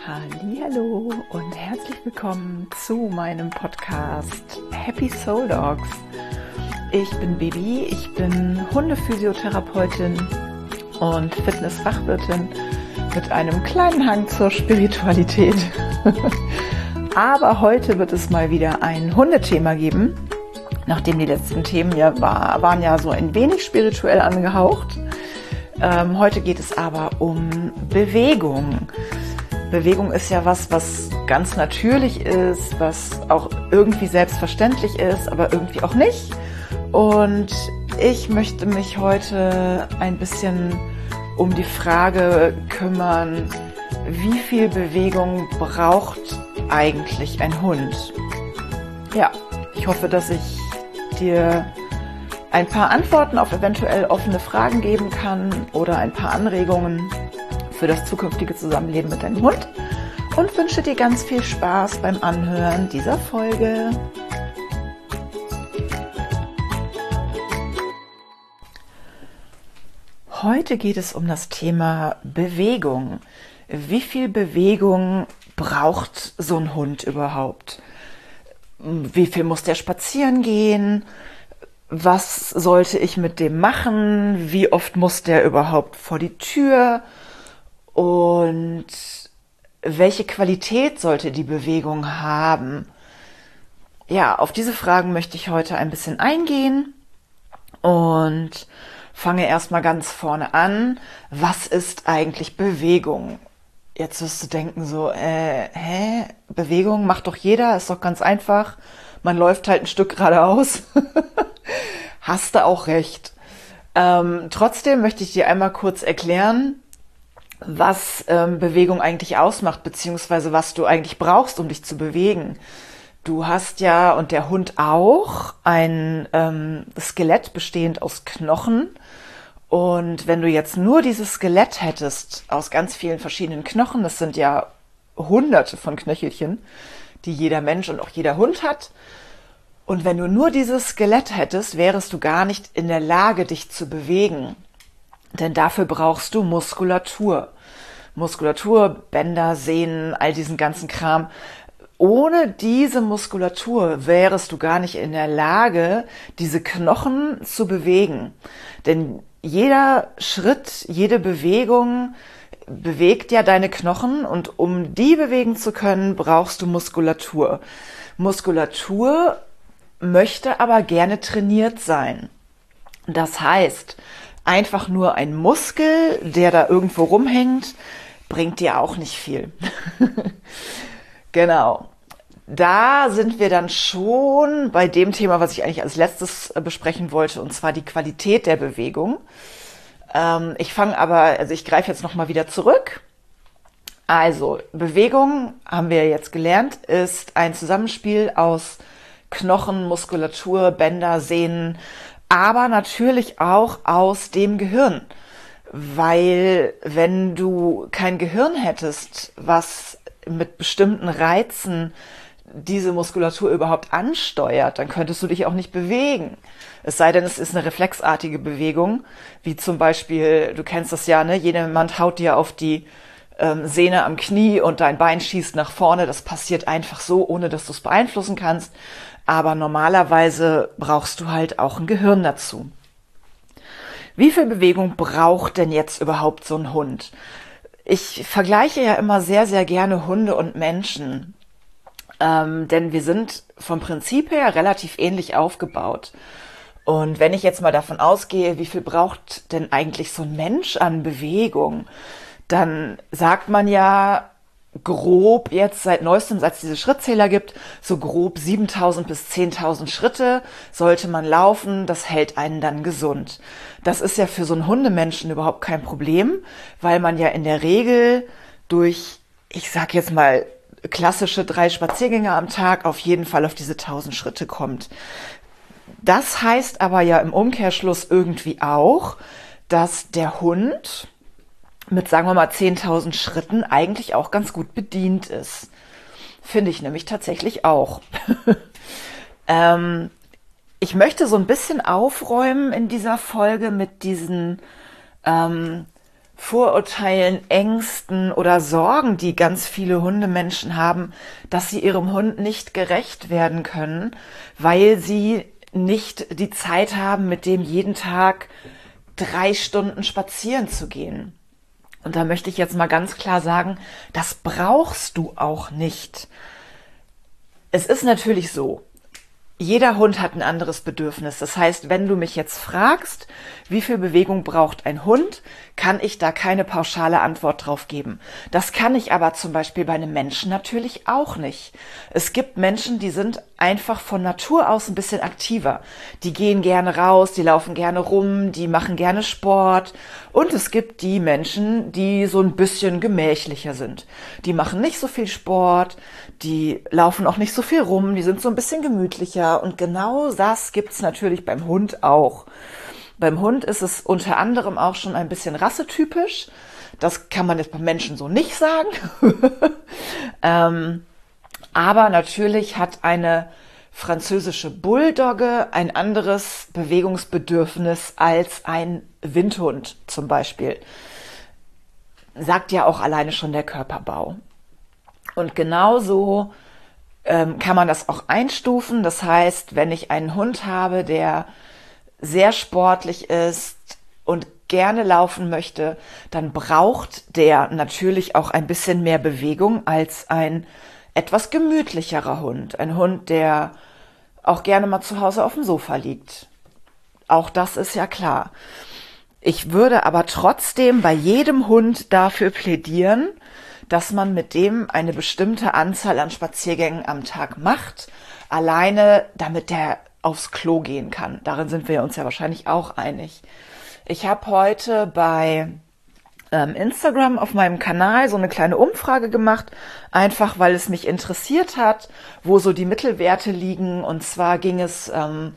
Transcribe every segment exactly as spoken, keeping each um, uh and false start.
Hallihallo und herzlich willkommen zu meinem Podcast Happy Soul Dogs. Ich bin Bibi, ich bin Hundephysiotherapeutin und Fitnessfachwirtin mit einem kleinen Hang zur Spiritualität. Aber heute wird es mal wieder ein Hundethema geben, nachdem die letzten Themen ja war, waren ja so ein wenig spirituell angehaucht. Ähm, heute geht es aber um Bewegung. Bewegung ist ja was, was ganz natürlich ist, was auch irgendwie selbstverständlich ist, aber irgendwie auch nicht. Und ich möchte mich heute ein bisschen um die Frage kümmern, wie viel Bewegung braucht eigentlich ein Hund? Ja, ich hoffe, dass ich dir ein paar Antworten auf eventuell offene Fragen geben kann oder ein paar Anregungen für das zukünftige Zusammenleben mit deinem Hund und wünsche dir ganz viel Spaß beim Anhören dieser Folge. Heute geht es um das Thema Bewegung. Wie viel Bewegung braucht so ein Hund überhaupt? Wie viel muss der spazieren gehen? Was sollte ich mit dem machen? Wie oft muss der überhaupt vor die Tür? Und welche Qualität sollte die Bewegung haben? Ja, auf diese Fragen möchte ich heute ein bisschen eingehen und fange erstmal ganz vorne an. Was ist eigentlich Bewegung? Jetzt wirst du denken so, äh, hä? Bewegung macht doch jeder, ist doch ganz einfach. Man läuft halt ein Stück geradeaus. Hast du auch recht. Ähm, trotzdem möchte ich dir einmal kurz erklären, was ähm, Bewegung eigentlich ausmacht, beziehungsweise was du eigentlich brauchst, um dich zu bewegen. Du hast ja, und der Hund auch, ein ähm, Skelett bestehend aus Knochen. Und wenn du jetzt nur dieses Skelett hättest, aus ganz vielen verschiedenen Knochen, das sind ja hunderte von Knöchelchen, die jeder Mensch und auch jeder Hund hat. Und wenn du nur dieses Skelett hättest, wärest du gar nicht in der Lage, dich zu bewegen. Denn dafür brauchst du Muskulatur. Muskulatur, Bänder, Sehnen, all diesen ganzen Kram. Ohne diese Muskulatur wärest du gar nicht in der Lage, diese Knochen zu bewegen. Denn jeder Schritt, jede Bewegung bewegt ja deine Knochen und um die bewegen zu können, brauchst du Muskulatur. Muskulatur möchte aber gerne trainiert sein. Das heißt, einfach nur ein Muskel, der da irgendwo rumhängt, bringt dir auch nicht viel. Genau. Da sind wir dann schon bei dem Thema, was ich eigentlich als letztes besprechen wollte, und zwar die Qualität der Bewegung. Ähm, ich fange aber, also ich greife jetzt nochmal wieder zurück. Also, Bewegung, haben wir jetzt gelernt, ist ein Zusammenspiel aus Knochen, Muskulatur, Bänder, Sehnen, aber natürlich auch aus dem Gehirn. Weil wenn du kein Gehirn hättest, was mit bestimmten Reizen diese Muskulatur überhaupt ansteuert, dann könntest du dich auch nicht bewegen. Es sei denn, es ist eine reflexartige Bewegung, wie zum Beispiel, du kennst das ja, ne? Jemand haut dir auf die ähm, Sehne am Knie und dein Bein schießt nach vorne. Das passiert einfach so, ohne dass du es beeinflussen kannst. Aber normalerweise brauchst du halt auch ein Gehirn dazu. Wie viel Bewegung braucht denn jetzt überhaupt so ein Hund? Ich vergleiche ja immer sehr, sehr gerne Hunde und Menschen. Ähm, denn wir sind vom Prinzip her relativ ähnlich aufgebaut. Und wenn ich jetzt mal davon ausgehe, wie viel braucht denn eigentlich so ein Mensch an Bewegung, dann sagt man ja grob jetzt seit neuestem, seit es diese Schrittzähler gibt, so grob siebentausend bis zehntausend Schritte sollte man laufen, das hält einen dann gesund. Das ist ja für so einen Hundemenschen überhaupt kein Problem, weil man ja in der Regel durch, ich sag jetzt mal, klassische drei Spaziergänge am Tag auf jeden Fall auf diese tausend Schritte kommt. Das heißt aber ja im Umkehrschluss irgendwie auch, dass der Hund mit, sagen wir mal, zehntausend Schritten eigentlich auch ganz gut bedient ist. Finde ich nämlich tatsächlich auch. ähm, ich möchte so ein bisschen aufräumen in dieser Folge mit diesen ähm, Vorurteilen, Ängsten oder Sorgen, die ganz viele Hundemenschen haben, dass sie ihrem Hund nicht gerecht werden können, weil sie nicht die Zeit haben, mit dem jeden Tag drei Stunden spazieren zu gehen. Und da möchte ich jetzt mal ganz klar sagen, das brauchst du auch nicht. Es ist natürlich so, jeder Hund hat ein anderes Bedürfnis. Das heißt, wenn du mich jetzt fragst, wie viel Bewegung braucht ein Hund, kann ich da keine pauschale Antwort drauf geben. Das kann ich aber zum Beispiel bei einem Menschen natürlich auch nicht. Es gibt Menschen, die sind einfach von Natur aus ein bisschen aktiver. Die gehen gerne raus, die laufen gerne rum, die machen gerne Sport. Und es gibt die Menschen, die so ein bisschen gemächlicher sind. Die machen nicht so viel Sport, die laufen auch nicht so viel rum, die sind so ein bisschen gemütlicher. Und genau das gibt's natürlich beim Hund auch. Beim Hund ist es unter anderem auch schon ein bisschen rassetypisch. Das kann man jetzt beim Menschen so nicht sagen. ähm, aber natürlich hat eine französische Bulldogge ein anderes Bewegungsbedürfnis als ein Windhund zum Beispiel. Sagt ja auch alleine schon der Körperbau. Und genauso ähm, kann man das auch einstufen. Das heißt, wenn ich einen Hund habe, der sehr sportlich ist und gerne laufen möchte, dann braucht der natürlich auch ein bisschen mehr Bewegung als ein etwas gemütlicherer Hund. Ein Hund, der auch gerne mal zu Hause auf dem Sofa liegt. Auch das ist ja klar. Ich würde aber trotzdem bei jedem Hund dafür plädieren, dass man mit dem eine bestimmte Anzahl an Spaziergängen am Tag macht, alleine damit der aufs Klo gehen kann. Darin sind wir uns ja wahrscheinlich auch einig. Ich habe heute bei ähm, Instagram auf meinem Kanal so eine kleine Umfrage gemacht, einfach weil es mich interessiert hat, wo so die Mittelwerte liegen. Und zwar ging es ähm,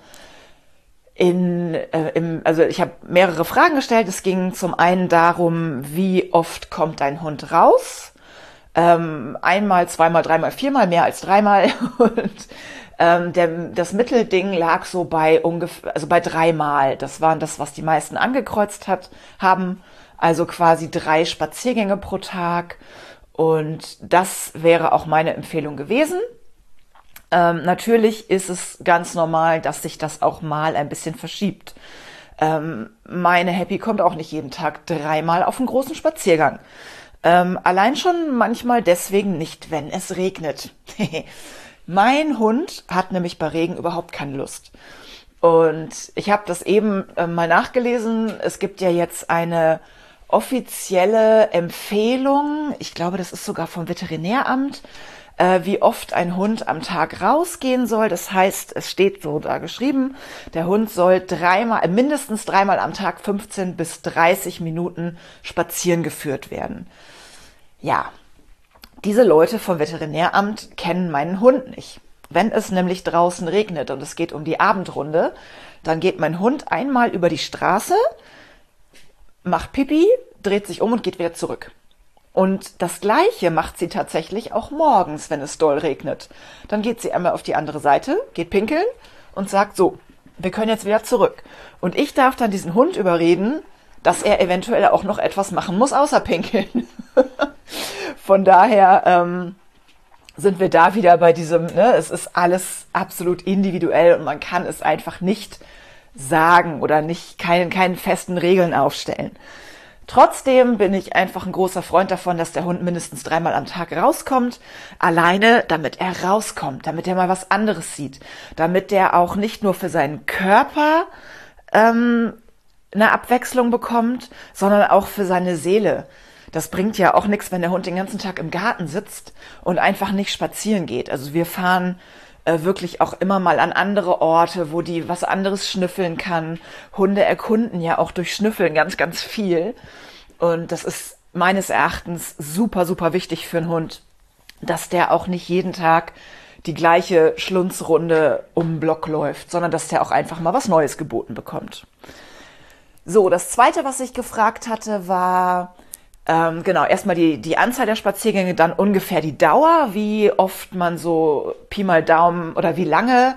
in, äh, im, also ich habe mehrere Fragen gestellt. Es ging zum einen darum, wie oft kommt dein Hund raus? Ähm, einmal, zweimal, dreimal, viermal, mehr als dreimal. Und ähm, der, das Mittelding lag so bei ungefähr, also bei dreimal. Das waren das, was die meisten angekreuzt hat, haben. Also quasi drei Spaziergänge pro Tag. Und das wäre auch meine Empfehlung gewesen. Ähm, natürlich ist es ganz normal, dass sich das auch mal ein bisschen verschiebt. Ähm, meine Happy kommt auch nicht jeden Tag dreimal auf einen großen Spaziergang. Ähm, allein schon manchmal deswegen nicht, wenn es regnet. Mein Hund hat nämlich bei Regen überhaupt keine Lust. Und ich habe das eben äh, mal nachgelesen. Es gibt ja jetzt eine offizielle Empfehlung, ich glaube, das ist sogar vom Veterinäramt, äh, wie oft ein Hund am Tag rausgehen soll. Das heißt, es steht so da geschrieben, der Hund soll dreimal, mindestens dreimal am Tag fünfzehn bis dreißig Minuten spazieren geführt werden. Ja, diese Leute vom Veterinäramt kennen meinen Hund nicht. Wenn es nämlich draußen regnet und es geht um die Abendrunde, dann geht mein Hund einmal über die Straße, macht Pipi, dreht sich um und geht wieder zurück. Und das Gleiche macht sie tatsächlich auch morgens, wenn es doll regnet. Dann geht sie einmal auf die andere Seite, geht pinkeln und sagt so, wir können jetzt wieder zurück. Und ich darf dann diesen Hund überreden, dass er eventuell auch noch etwas machen muss, außer pinkeln. Von daher ähm, sind wir da wieder bei diesem, ne, es ist alles absolut individuell und man kann es einfach nicht sagen oder nicht keinen, keinen festen Regeln aufstellen. Trotzdem bin ich einfach ein großer Freund davon, dass der Hund mindestens dreimal am Tag rauskommt, alleine damit er rauskommt, damit er mal was anderes sieht, damit der auch nicht nur für seinen Körper ähm, eine Abwechslung bekommt, sondern auch für seine Seele. Das bringt ja auch nichts, wenn der Hund den ganzen Tag im Garten sitzt und einfach nicht spazieren geht. Also wir fahren äh, wirklich auch immer mal an andere Orte, wo die was anderes schnüffeln kann. Hunde erkunden ja auch durch Schnüffeln ganz, ganz viel. Und das ist meines Erachtens super, super wichtig für einen Hund, dass der auch nicht jeden Tag die gleiche Schlunzrunde um den Block läuft, sondern dass der auch einfach mal was Neues geboten bekommt. So, das Zweite, was ich gefragt hatte, war ähm, genau erstmal die die Anzahl der Spaziergänge, dann ungefähr die Dauer, wie oft man so Pi mal Daumen oder wie lange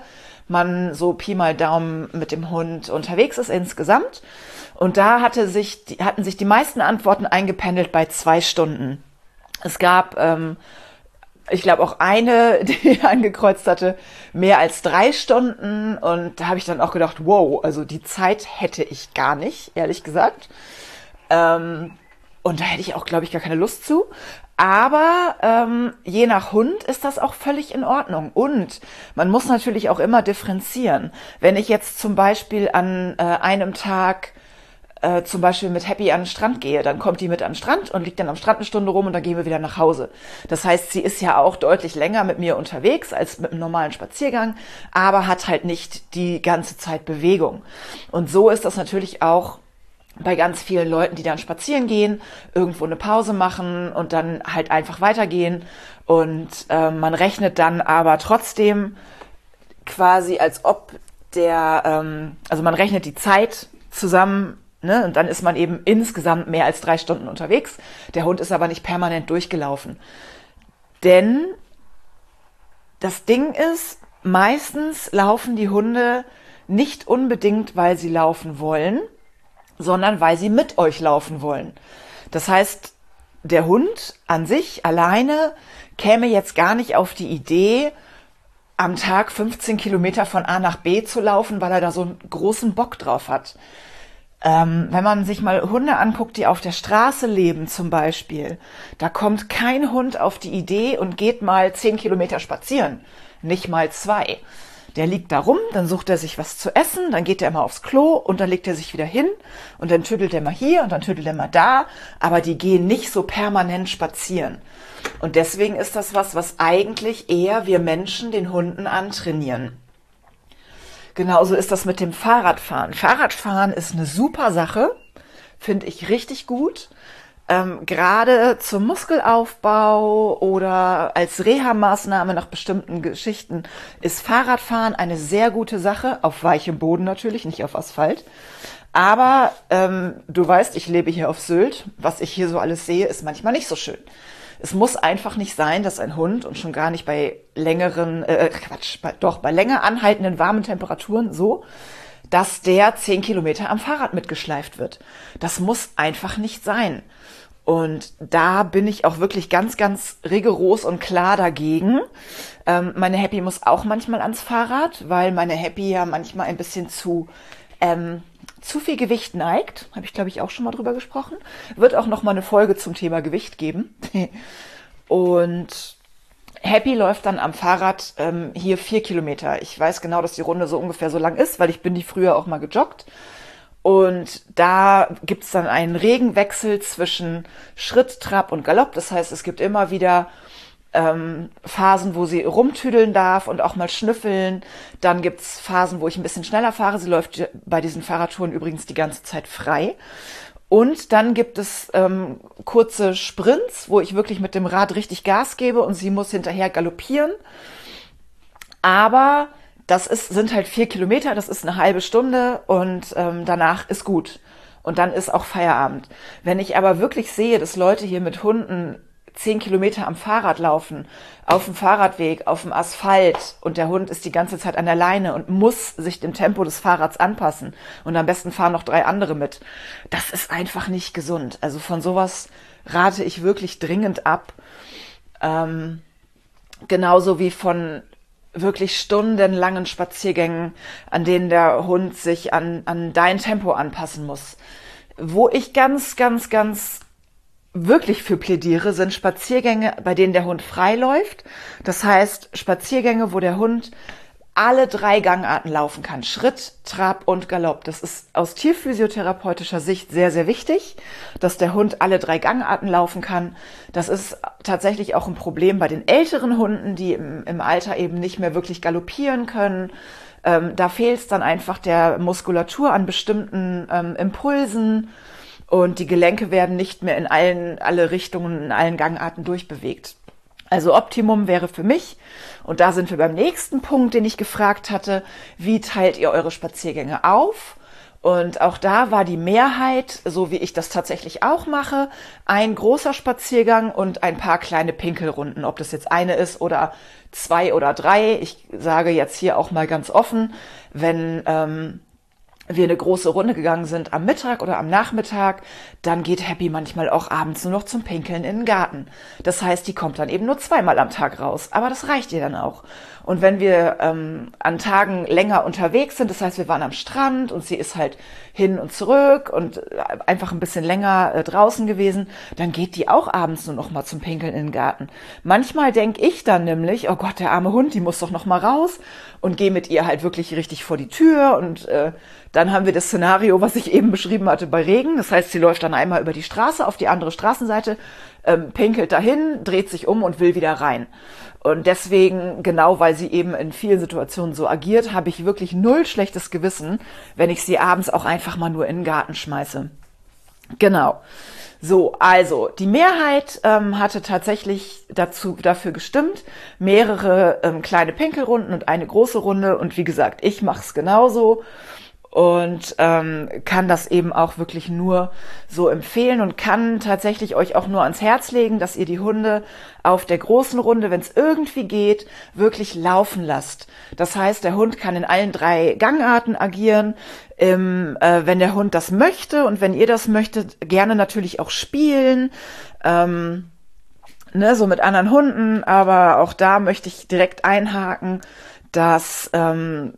man so Pi mal Daumen mit dem Hund unterwegs ist insgesamt. Und da hatte sich, hatten sich die meisten Antworten eingependelt bei zwei Stunden. Es gab, ähm, ich glaube auch eine, die angekreuzt hatte, mehr als drei Stunden. Und da habe ich dann auch gedacht, wow, also die Zeit hätte ich gar nicht, ehrlich gesagt. Ähm, und da hätte ich auch, glaube ich, gar keine Lust zu. Aber ähm, je nach Hund ist das auch völlig in Ordnung. Und man muss natürlich auch immer differenzieren. Wenn ich jetzt zum Beispiel an äh, einem Tag äh, zum Beispiel mit Happy an den Strand gehe, dann kommt die mit an den Strand und liegt dann am Strand eine Stunde rum und dann gehen wir wieder nach Hause. Das heißt, sie ist ja auch deutlich länger mit mir unterwegs als mit einem normalen Spaziergang, aber hat halt nicht die ganze Zeit Bewegung. Und so ist das natürlich auch bei ganz vielen Leuten, die dann spazieren gehen, irgendwo eine Pause machen und dann halt einfach weitergehen. Und äh, man rechnet dann aber trotzdem quasi, als ob der, ähm, also man rechnet die Zeit zusammen, ne, und dann ist man eben insgesamt mehr als drei Stunden unterwegs. Der Hund ist aber nicht permanent durchgelaufen. Denn das Ding ist, meistens laufen die Hunde nicht unbedingt, weil sie laufen wollen, sondern weil sie mit euch laufen wollen. Das heißt, der Hund an sich alleine käme jetzt gar nicht auf die Idee, am Tag fünfzehn Kilometer von A nach B zu laufen, weil er da so einen großen Bock drauf hat. Ähm, wenn man sich mal Hunde anguckt, die auf der Straße leben zum Beispiel, da kommt kein Hund auf die Idee und geht mal zehn Kilometer spazieren, nicht mal zwei. Der liegt da rum, dann sucht er sich was zu essen, dann geht er mal aufs Klo und dann legt er sich wieder hin und dann tüdelt er mal hier und dann tüdelt er mal da, aber die gehen nicht so permanent spazieren. Und deswegen ist das was, was eigentlich eher wir Menschen den Hunden antrainieren. Genauso ist das mit dem Fahrradfahren. Fahrradfahren ist eine super Sache, finde ich richtig gut. Ähm, gerade zum Muskelaufbau oder als Reha-Maßnahme nach bestimmten Geschichten ist Fahrradfahren eine sehr gute Sache, auf weichem Boden natürlich, nicht auf Asphalt. Aber ähm, du weißt, ich lebe hier auf Sylt. Was ich hier so alles sehe, ist manchmal nicht so schön. Es muss einfach nicht sein, dass ein Hund, und schon gar nicht bei längeren, äh, Quatsch, bei, doch bei länger anhaltenden warmen Temperaturen so, dass der zehn Kilometer am Fahrrad mitgeschleift wird. Das muss einfach nicht sein. Und da bin ich auch wirklich ganz, ganz rigoros und klar dagegen. Ähm, meine Happy muss auch manchmal ans Fahrrad, weil meine Happy ja manchmal ein bisschen zu ähm, zu viel Gewicht neigt. Habe ich, glaube ich, auch schon mal drüber gesprochen. Wird auch noch mal eine Folge zum Thema Gewicht geben. Und Happy läuft dann am Fahrrad ähm, hier vier Kilometer. Ich weiß genau, dass die Runde so ungefähr so lang ist, weil ich bin die früher auch mal gejoggt. Und da gibt's dann einen Regenwechsel zwischen Schritt, Trab und Galopp. Das heißt, es gibt immer wieder ähm, Phasen, wo sie rumtüdeln darf und auch mal schnüffeln. Dann gibt's Phasen, wo ich ein bisschen schneller fahre. Sie läuft bei diesen Fahrradtouren übrigens die ganze Zeit frei. Und dann gibt es ähm, kurze Sprints, wo ich wirklich mit dem Rad richtig Gas gebe und sie muss hinterher galoppieren. Aber das ist, sind halt vier Kilometer, das ist eine halbe Stunde und ähm, danach ist gut. Und dann ist auch Feierabend. Wenn ich aber wirklich sehe, dass Leute hier mit Hunden zehn Kilometer am Fahrrad laufen, auf dem Fahrradweg, auf dem Asphalt und der Hund ist die ganze Zeit an der Leine und muss sich dem Tempo des Fahrrads anpassen und am besten fahren noch drei andere mit, das ist einfach nicht gesund. Also von sowas rate ich wirklich dringend ab. Ähm, genauso wie von wirklich stundenlangen Spaziergängen, an denen der Hund sich an, an dein Tempo anpassen muss. Wo ich ganz, ganz, ganz wirklich für plädiere, sind Spaziergänge, bei denen der Hund frei läuft. Das heißt, Spaziergänge, wo der Hund alle drei Gangarten laufen kann. Schritt, Trab und Galopp. Das ist aus tierphysiotherapeutischer Sicht sehr, sehr wichtig, dass der Hund alle drei Gangarten laufen kann. Das ist tatsächlich auch ein Problem bei den älteren Hunden, die im, im Alter eben nicht mehr wirklich galoppieren können. Ähm, da fehlt es dann einfach der Muskulatur an bestimmten ähm, Impulsen und die Gelenke werden nicht mehr in allen, alle Richtungen, in allen Gangarten durchbewegt. Also Optimum wäre für mich, und da sind wir beim nächsten Punkt, den ich gefragt hatte, wie teilt ihr eure Spaziergänge auf? Und auch da war die Mehrheit, so wie ich das tatsächlich auch mache, ein großer Spaziergang und ein paar kleine Pinkelrunden. Ob das jetzt eine ist oder zwei oder drei. Ich sage jetzt hier auch mal ganz offen, wenn ähm, wir eine große Runde gegangen sind am Mittag oder am Nachmittag, dann geht Happy manchmal auch abends nur noch zum Pinkeln in den Garten. Das heißt, die kommt dann eben nur zweimal am Tag raus, aber das reicht ihr dann auch. Und wenn wir ähm, an Tagen länger unterwegs sind, das heißt, wir waren am Strand und sie ist halt hin und zurück und einfach ein bisschen länger äh, draußen gewesen, dann geht die auch abends nur noch mal zum Pinkeln in den Garten. Manchmal denke ich dann nämlich, oh Gott, der arme Hund, die muss doch noch mal raus, und gehe mit ihr halt wirklich richtig vor die Tür, und äh, dann haben wir das Szenario, was ich eben beschrieben hatte, bei Regen. Das heißt, sie läuft dann einmal über die Straße auf die andere Straßenseite, ähm, pinkelt dahin, dreht sich um und will wieder rein. Und deswegen, genau weil sie eben in vielen Situationen so agiert, habe ich wirklich null schlechtes Gewissen, wenn ich sie abends auch einfach mal nur in den Garten schmeiße. Genau. So, also die Mehrheit ähm, hatte tatsächlich dazu dafür gestimmt, mehrere ähm, kleine Pinkelrunden und eine große Runde. Und wie gesagt, ich mache es genauso. Und ähm, kann das eben auch wirklich nur so empfehlen und kann tatsächlich euch auch nur ans Herz legen, dass ihr die Hunde auf der großen Runde, wenn es irgendwie geht, wirklich laufen lasst. Das heißt, der Hund kann in allen drei Gangarten agieren, ähm, äh, wenn der Hund das möchte und wenn ihr das möchtet, gerne natürlich auch spielen, ähm, ne, so mit anderen Hunden. Aber auch da möchte ich direkt einhaken, dass ähm,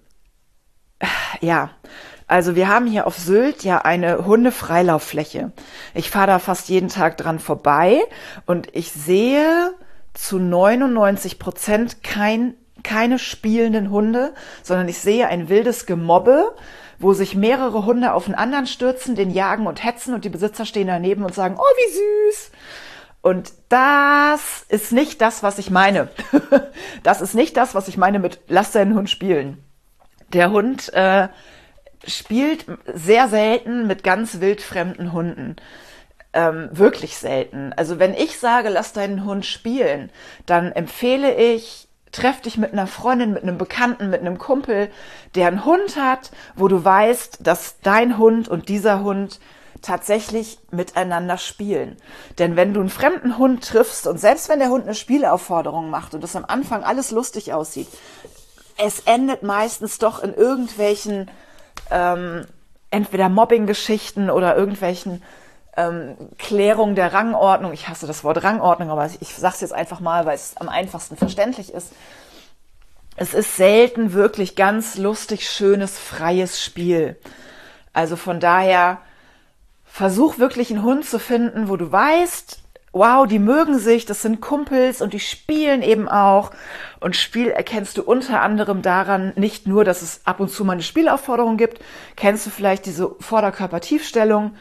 ja, also wir haben hier auf Sylt ja eine Hundefreilauffläche. Ich fahre da fast jeden Tag dran vorbei und ich sehe zu neunundneunzig Prozent kein, keine spielenden Hunde, sondern ich sehe ein wildes Gemobbe, wo sich mehrere Hunde auf den anderen stürzen, den jagen und hetzen, und die Besitzer stehen daneben und sagen, oh, wie süß. Und das ist nicht das, was ich meine. Das ist nicht das, was ich meine mit lass deinen Hund spielen. Der Hund äh, spielt sehr selten mit ganz wildfremden Hunden. Ähm, wirklich selten. Also wenn ich sage, lass deinen Hund spielen, dann empfehle ich, treff dich mit einer Freundin, mit einem Bekannten, mit einem Kumpel, der einen Hund hat, wo du weißt, dass dein Hund und dieser Hund tatsächlich miteinander spielen. Denn wenn du einen fremden Hund triffst und selbst wenn der Hund eine Spielaufforderung macht und das am Anfang alles lustig aussieht, es endet meistens doch in irgendwelchen ähm, entweder Mobbing-Geschichten oder irgendwelchen ähm, Klärungen der Rangordnung. Ich hasse das Wort Rangordnung, aber ich sage es jetzt einfach mal, weil es am einfachsten verständlich ist. Es ist selten wirklich ganz lustig, schönes, freies Spiel. Also von daher, versuch wirklich einen Hund zu finden, wo du weißt, wow, die mögen sich, das sind Kumpels und die spielen eben auch. Und Spiel erkennst du unter anderem daran, nicht nur, dass es ab und zu mal eine Spielaufforderung gibt, kennst du vielleicht diese Vorderkörpertiefstellung,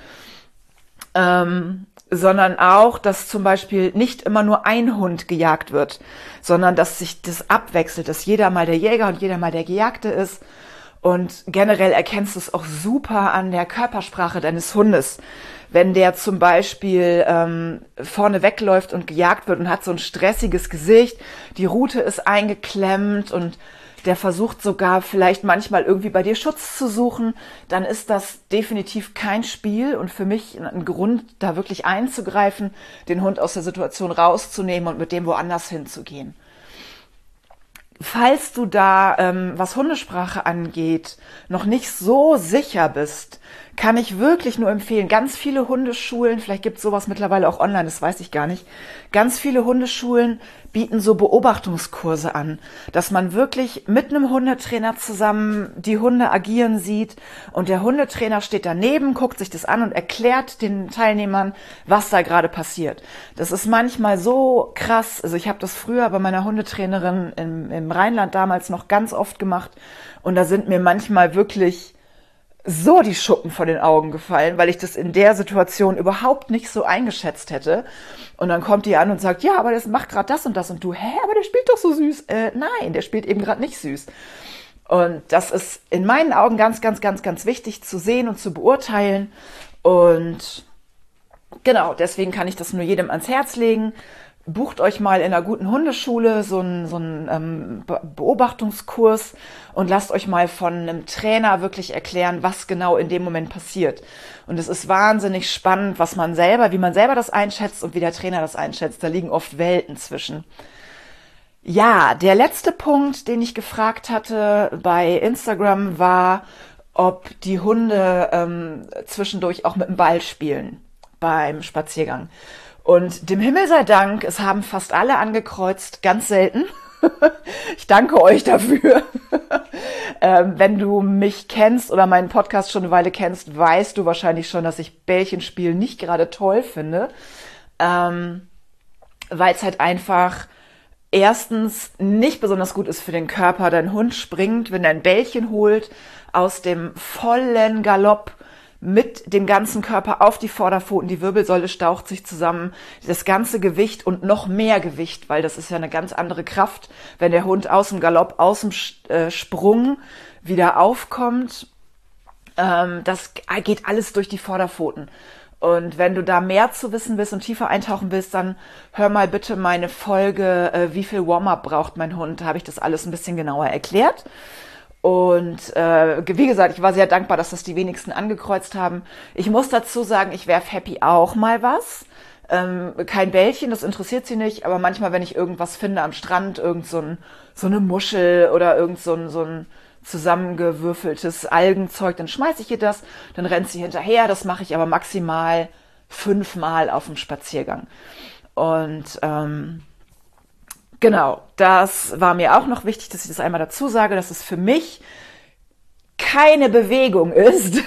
ähm, sondern auch, dass zum Beispiel nicht immer nur ein Hund gejagt wird, sondern dass sich das abwechselt, dass jeder mal der Jäger und jeder mal der Gejagte ist. Und generell erkennst du es auch super an der Körpersprache deines Hundes. Wenn der zum Beispiel ähm, vorne wegläuft und gejagt wird und hat so ein stressiges Gesicht, die Rute ist eingeklemmt und der versucht sogar vielleicht manchmal irgendwie bei dir Schutz zu suchen, dann ist das definitiv kein Spiel und für mich ein Grund, da wirklich einzugreifen, den Hund aus der Situation rauszunehmen und mit dem woanders hinzugehen. Falls du da, ähm, was Hundesprache angeht, noch nicht so sicher bist, kann ich wirklich nur empfehlen, ganz viele Hundeschulen, vielleicht gibt es sowas mittlerweile auch online, das weiß ich gar nicht, ganz viele Hundeschulen bieten so Beobachtungskurse an, dass man wirklich mit einem Hundetrainer zusammen die Hunde agieren sieht und der Hundetrainer steht daneben, guckt sich das an und erklärt den Teilnehmern, was da gerade passiert. Das ist manchmal so krass, also ich habe das früher bei meiner Hundetrainerin im, im Rheinland damals noch ganz oft gemacht und da sind mir manchmal wirklich so die Schuppen von den Augen gefallen, weil ich das in der Situation überhaupt nicht so eingeschätzt hätte. Und dann kommt die an und sagt, ja, aber das macht gerade das und das. Und du, hä, aber der spielt doch so süß. Äh, nein, der spielt eben gerade nicht süß. Und das ist in meinen Augen ganz, ganz, ganz, ganz wichtig zu sehen und zu beurteilen. Und genau, deswegen kann ich das nur jedem ans Herz legen. bucht euch mal in einer guten Hundeschule so einen, so einen ähm, Beobachtungskurs und lasst euch mal von einem Trainer wirklich erklären, was genau in dem Moment passiert. Und es ist wahnsinnig spannend, was man selber, wie man selber das einschätzt und wie der Trainer das einschätzt. Da liegen oft Welten zwischen. Ja, der letzte Punkt, den ich gefragt hatte bei Instagram, war, ob die Hunde ähm, zwischendurch auch mit dem Ball spielen beim Spaziergang. Und dem Himmel sei Dank, es haben fast alle angekreuzt, ganz selten. Ich danke euch dafür. ähm, wenn du mich kennst oder meinen Podcast schon eine Weile kennst, weißt du wahrscheinlich schon, dass ich Bällchenspielen nicht gerade toll finde, ähm, weil es halt einfach erstens nicht besonders gut ist für den Körper. Dein Hund springt, wenn er ein Bällchen holt, aus dem vollen Galopp mit dem ganzen Körper auf die Vorderpfoten, die Wirbelsäule staucht sich zusammen, das ganze Gewicht und noch mehr Gewicht, weil das ist ja eine ganz andere Kraft, wenn der Hund aus dem Galopp, aus dem äh, Sprung wieder aufkommt. Ähm, das geht alles durch die Vorderpfoten. Und wenn du da mehr zu wissen willst und tiefer eintauchen willst, dann hör mal bitte meine Folge, äh, wie viel Warm-up braucht mein Hund, da habe ich das alles ein bisschen genauer erklärt. Und äh, wie gesagt, ich war sehr dankbar, dass das die wenigsten angekreuzt haben. Ich muss dazu sagen, ich werf Happy auch mal was. Ähm, kein Bällchen, das interessiert sie nicht, aber manchmal, wenn ich irgendwas finde am Strand, irgend so, ein, so eine Muschel oder irgend so ein, so ein zusammengewürfeltes Algenzeug, dann schmeiße ich ihr das, dann rennt sie hinterher. Das mache ich aber maximal fünfmal auf dem Spaziergang. Und ähm, genau, das war mir auch noch wichtig, dass ich das einmal dazu sage, dass es für mich keine Bewegung ist,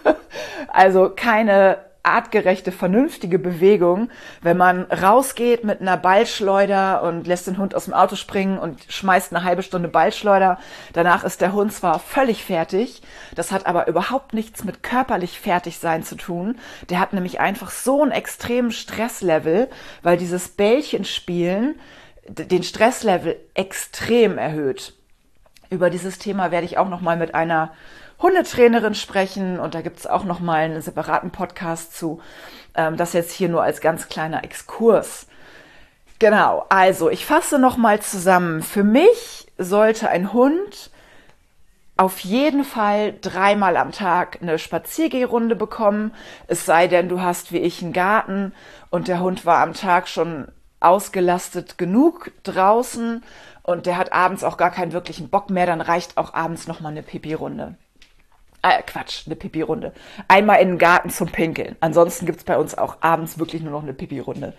also keine artgerechte, vernünftige Bewegung, wenn man rausgeht mit einer Ballschleuder und lässt den Hund aus dem Auto springen und schmeißt eine halbe Stunde Ballschleuder. Danach ist der Hund zwar völlig fertig, das hat aber überhaupt nichts mit körperlich fertig sein zu tun. Der hat nämlich einfach so einen extremen Stresslevel, weil dieses Bällchenspielen den Stresslevel extrem erhöht. Über dieses Thema werde ich auch noch mal mit einer Hundetrainerin sprechen und da gibt es auch noch mal einen separaten Podcast zu. Das jetzt hier nur als ganz kleiner Exkurs. Genau, also ich fasse noch mal zusammen. Für mich sollte ein Hund auf jeden Fall dreimal am Tag eine Spaziergehrunde bekommen. Es sei denn, du hast wie ich einen Garten und der Hund war am Tag schon ausgelastet genug draußen und der hat abends auch gar keinen wirklichen Bock mehr, dann reicht auch abends nochmal eine Pipi-Runde. Äh, Quatsch, eine Pipi-Runde. Einmal in den Garten zum Pinkeln. Ansonsten gibt's bei uns auch abends wirklich nur noch eine Pipi-Runde.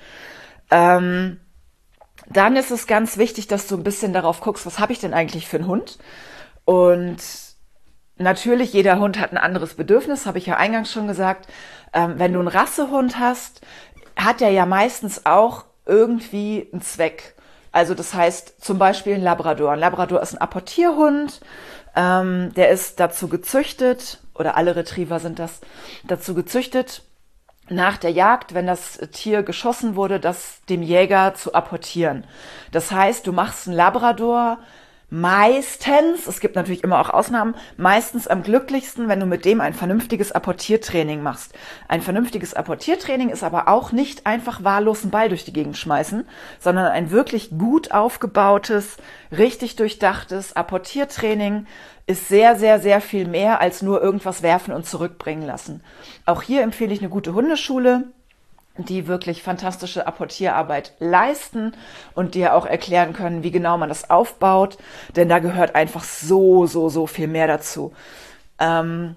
Ähm, dann ist es ganz wichtig, dass du ein bisschen darauf guckst, was habe ich denn eigentlich für einen Hund? Und natürlich, jeder Hund hat ein anderes Bedürfnis, habe ich ja eingangs schon gesagt. Ähm, wenn du einen Rassehund hast, hat er ja meistens auch irgendwie einen Zweck. Also das heißt zum Beispiel ein Labrador. Ein Labrador ist ein Apportierhund, ähm, der ist dazu gezüchtet, oder alle Retriever sind das, dazu gezüchtet, nach der Jagd, wenn das Tier geschossen wurde, das dem Jäger zu apportieren. Das heißt, du machst einen Labrador meistens, es gibt natürlich immer auch Ausnahmen, meistens am glücklichsten, wenn du mit dem ein vernünftiges Apportiertraining machst. Ein vernünftiges Apportiertraining ist aber auch nicht einfach wahllos einen Ball durch die Gegend schmeißen, sondern ein wirklich gut aufgebautes, richtig durchdachtes Apportiertraining ist sehr, sehr, sehr viel mehr als nur irgendwas werfen und zurückbringen lassen. Auch hier empfehle ich eine gute Hundeschule, die wirklich fantastische Apportierarbeit leisten und dir auch erklären können, wie genau man das aufbaut, denn da gehört einfach so, so, so viel mehr dazu. Ähm,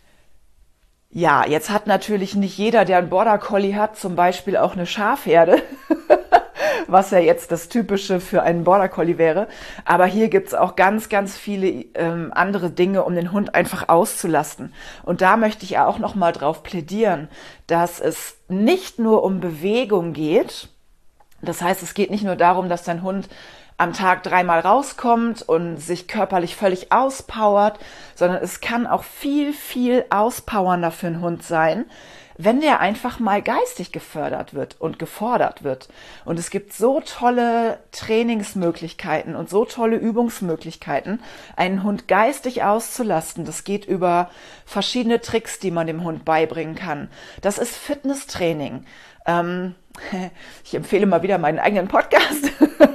ja, jetzt hat natürlich nicht jeder, der einen Border Collie hat, zum Beispiel auch eine Schafherde, was ja jetzt das Typische für einen Border Collie wäre. Aber hier gibt's auch ganz, ganz viele ähm, andere Dinge, um den Hund einfach auszulasten. Und da möchte ich auch noch mal drauf plädieren, dass es nicht nur um Bewegung geht. Das heißt, es geht nicht nur darum, dass dein Hund am Tag dreimal rauskommt und sich körperlich völlig auspowert, sondern es kann auch viel, viel auspowernder für einen Hund sein, wenn der einfach mal geistig gefördert wird und gefordert wird. Und es gibt so tolle Trainingsmöglichkeiten und so tolle Übungsmöglichkeiten, einen Hund geistig auszulasten. Das geht über verschiedene Tricks, die man dem Hund beibringen kann. Das ist Fitnesstraining. Ähm, Ich empfehle mal wieder meinen eigenen Podcast.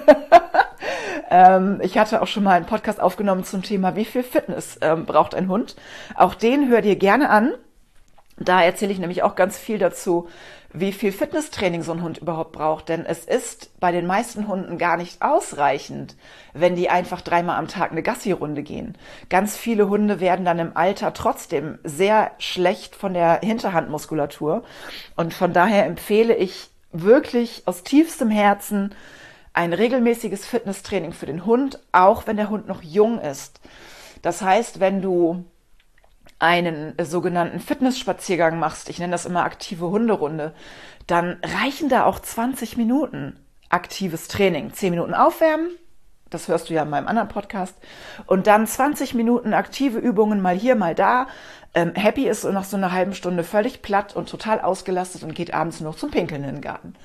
ähm, ich hatte auch schon mal einen Podcast aufgenommen zum Thema, wie viel Fitness ähm, braucht ein Hund. Auch den hör dir gerne an. Da erzähle ich nämlich auch ganz viel dazu, wie viel Fitnesstraining so ein Hund überhaupt braucht. Denn es ist bei den meisten Hunden gar nicht ausreichend, wenn die einfach dreimal am Tag eine Gassi-Runde gehen. Ganz viele Hunde werden dann im Alter trotzdem sehr schlecht von der Hinterhandmuskulatur. Und von daher empfehle ich wirklich aus tiefstem Herzen ein regelmäßiges Fitnesstraining für den Hund, auch wenn der Hund noch jung ist. Das heißt, wenn du einen sogenannten Fitnessspaziergang machst, ich nenne das immer aktive Hunderunde, dann reichen da auch zwanzig Minuten aktives Training. zehn Minuten aufwärmen, das hörst du ja in meinem anderen Podcast, und dann zwanzig Minuten aktive Übungen, mal hier, mal da. Ähm, Happy ist nach so einer halben Stunde völlig platt und total ausgelastet und geht abends nur noch zum Pinkeln in den Garten.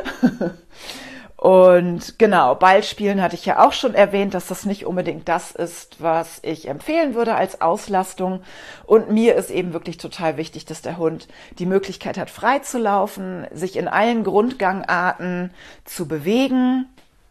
Und genau, Ballspielen hatte ich ja auch schon erwähnt, dass das nicht unbedingt das ist, was ich empfehlen würde als Auslastung. Und mir ist eben wirklich total wichtig, dass der Hund die Möglichkeit hat, frei zu laufen, sich in allen Grundgangarten zu bewegen.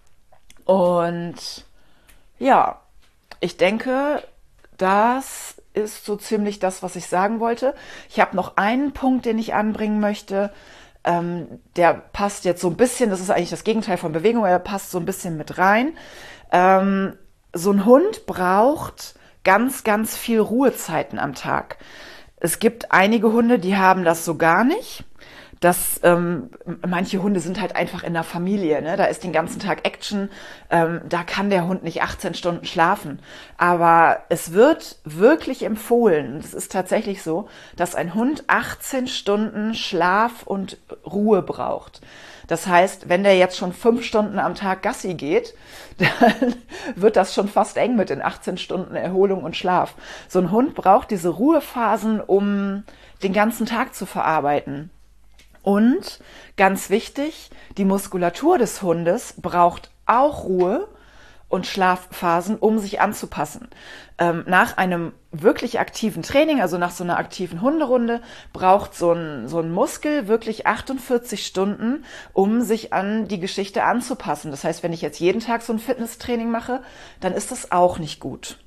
Und ja, ich denke, das ist so ziemlich das, was ich sagen wollte. Ich habe noch einen Punkt, den ich anbringen möchte. Ähm, der passt jetzt so ein bisschen, das ist eigentlich das Gegenteil von Bewegung, aber der passt so ein bisschen mit rein. Ähm, so ein Hund braucht ganz, ganz viel Ruhezeiten am Tag. Es gibt einige Hunde, die haben das so gar nicht. Das, ähm, manche Hunde sind halt einfach in der Familie, ne? Da ist den ganzen Tag Action, ähm, da kann der Hund nicht achtzehn Stunden schlafen. Aber es wird wirklich empfohlen, es ist tatsächlich so, dass ein Hund achtzehn Stunden Schlaf und Ruhe braucht. Das heißt, wenn der jetzt schon fünf Stunden am Tag Gassi geht, dann wird das schon fast eng mit den achtzehn Stunden Erholung und Schlaf. So ein Hund braucht diese Ruhephasen, um den ganzen Tag zu verarbeiten. Und ganz wichtig, die Muskulatur des Hundes braucht auch Ruhe und Schlafphasen, um sich anzupassen. Ähm, nach einem wirklich aktiven Training, also nach so einer aktiven Hunderunde, braucht so ein, so ein Muskel wirklich achtundvierzig Stunden, um sich an die Geschichte anzupassen. Das heißt, wenn ich jetzt jeden Tag so ein Fitnesstraining mache, dann ist das auch nicht gut.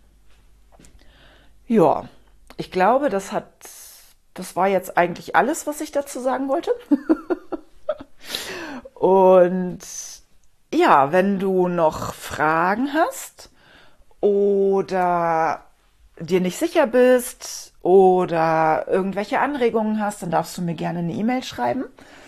Ja, ich glaube, das hat... Das war jetzt eigentlich alles, was ich dazu sagen wollte. Und ja, wenn du noch Fragen hast oder dir nicht sicher bist oder irgendwelche Anregungen hast, dann darfst du mir gerne eine E-Mail schreiben.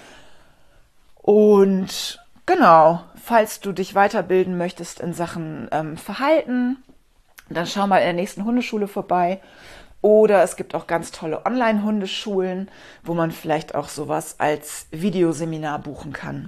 Und genau, falls du dich weiterbilden möchtest in Sachen ähm, Verhalten, dann schau mal in der nächsten Hundeschule vorbei. Oder es gibt auch ganz tolle Online-Hundeschulen, wo man vielleicht auch sowas als Videoseminar buchen kann.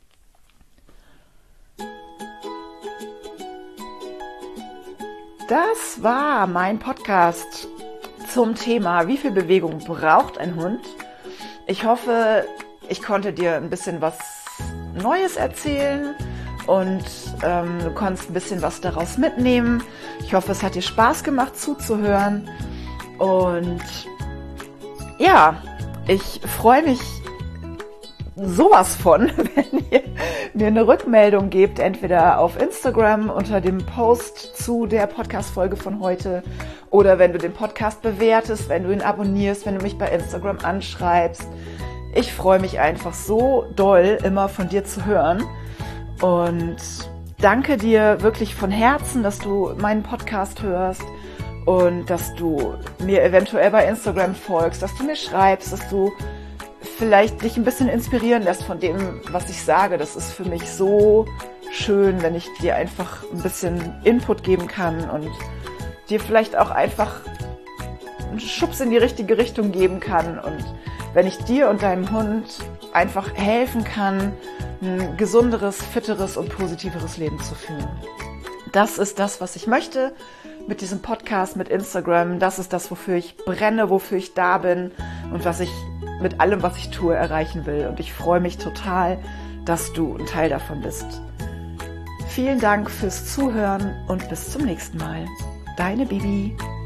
Das war mein Podcast zum Thema, wie viel Bewegung braucht ein Hund? Ich hoffe, ich konnte dir ein bisschen was Neues erzählen und ähm, du konntest ein bisschen was daraus mitnehmen. Ich hoffe, es hat dir Spaß gemacht zuzuhören. Und ja, ich freue mich sowas von, wenn ihr mir eine Rückmeldung gebt, entweder auf Instagram unter dem Post zu der Podcast-Folge von heute oder wenn du den Podcast bewertest, wenn du ihn abonnierst, wenn du mich bei Instagram anschreibst. Ich freue mich einfach so doll, immer von dir zu hören und danke dir wirklich von Herzen, dass du meinen Podcast hörst. Und dass du mir eventuell bei Instagram folgst, dass du mir schreibst, dass du vielleicht dich ein bisschen inspirieren lässt von dem, was ich sage. Das ist für mich so schön, wenn ich dir einfach ein bisschen Input geben kann und dir vielleicht auch einfach einen Schubs in die richtige Richtung geben kann. Und wenn ich dir und deinem Hund einfach helfen kann, ein gesunderes, fitteres und positiveres Leben zu führen. Das ist das, was ich möchte. Mit diesem Podcast, mit Instagram, das ist das, wofür ich brenne, wofür ich da bin und was ich mit allem, was ich tue, erreichen will. Und ich freue mich total, dass du ein Teil davon bist. Vielen Dank fürs Zuhören und bis zum nächsten Mal. Deine Bibi.